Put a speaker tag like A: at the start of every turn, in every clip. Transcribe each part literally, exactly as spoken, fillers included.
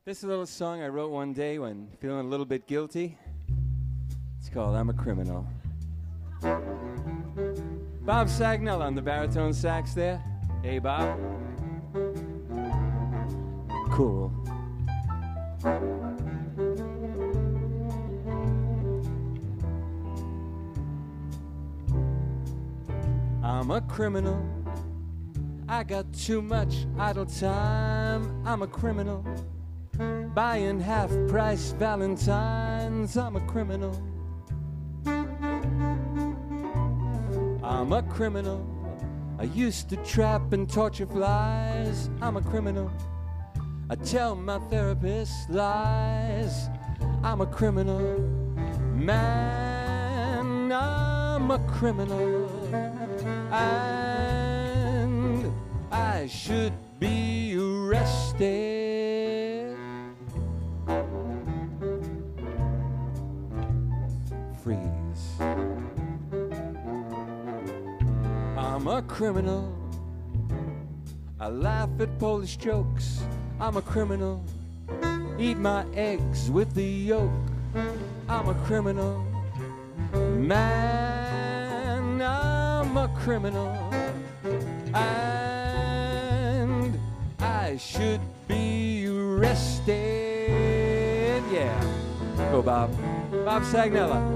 A: This is a little song I wrote one day when feeling a little bit guilty. It's called I'm a Criminal. Bob Sagnell on the baritone sax there. Hey, Bob. Cool. I'm a criminal. I got too much idle time. I'm a criminal. Buying half-price Valentines. I'm a criminal. I'm a criminal. I used to trap and torture flies. I'm a criminal. I tell my therapist lies. I'm a criminal. Man, I'm a criminal. And I should be arrested. Freeze. I'm a criminal. I laugh at Polish jokes. I'm a criminal. Eat my eggs with the yolk. I'm a criminal. Man, I'm a criminal. And I should be arrested. Yeah. Go, Bob. Bob Sagnella.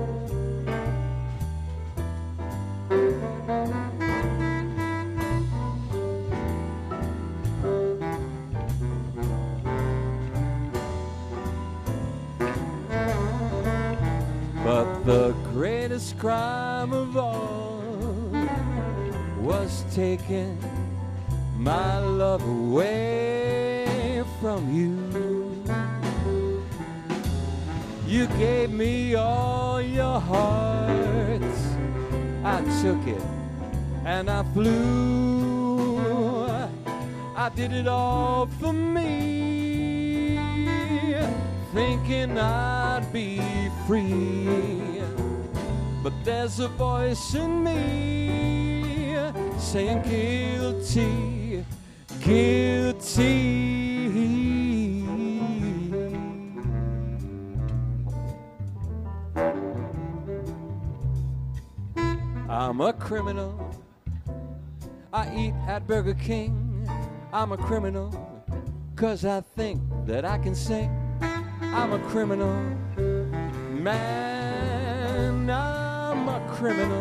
A: But the greatest crime of all was taking my love away from you. You gave me all your heart. I took it and I flew. I did it all for me, thinking I'd be free. But there's a voice in me saying guilty, guilty. I'm a criminal. I eat at Burger King. I'm a criminal, 'cause I think that I can sing. I'm a criminal. Man, I'm a criminal.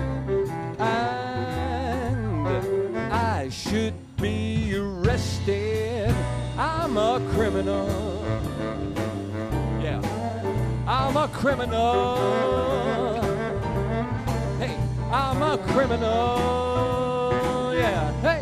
A: And I should be arrested. I'm a criminal. Yeah. I'm a criminal. Hey, I'm a criminal. Yeah. Hey.